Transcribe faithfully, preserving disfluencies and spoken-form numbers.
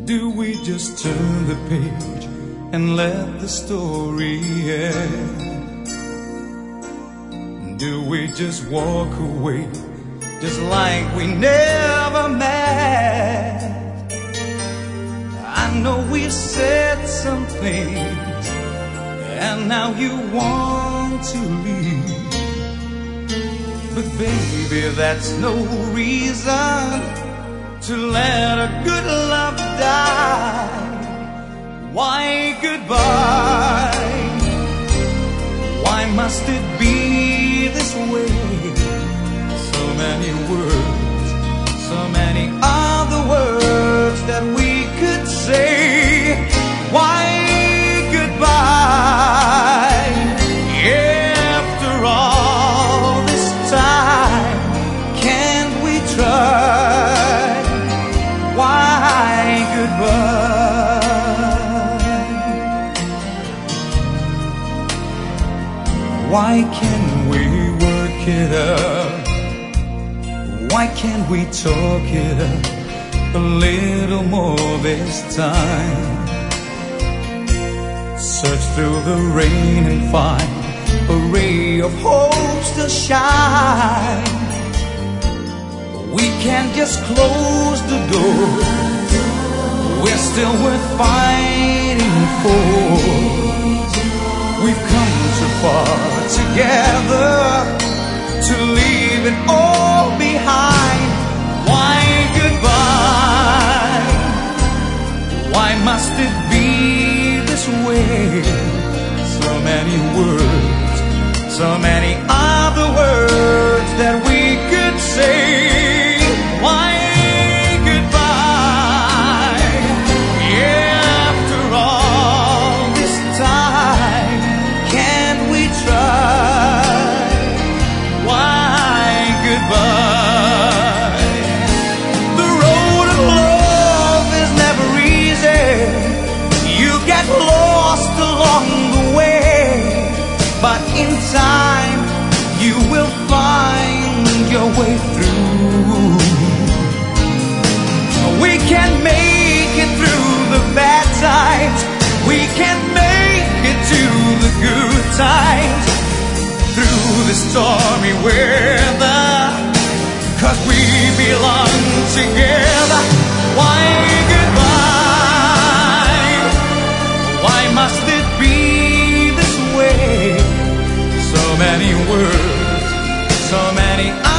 Do we just turn the page and let the story end? Do we just walk away just like we never met? I know we've said some things and now you want to leave, but baby, that's no reason to let a good love die. Why goodbye? Why must it be this way? So many words, so many other words that we could say. Why goodbye? After all this time, can't we try? Why goodbye? Why can't we work it out? Why can't we talk it out a little more this time? Search through the rain and find a ray of hope still shine. We can't just close the door. We're still worth fighting for. We've come too far together to leave it all behind. Why goodbye? Why must it be this way? So many words, so many other words that we could say. Why goodbye? After all this time, can't we try? Why goodbye? The road of love is never easy. You get lost along the way, but in time you will find your way through. We can make it through the bad times. We can make it to the good times. Through the stormy weather, 'cause we belong together. Why goodbye? Why must it be this way? So many words, so many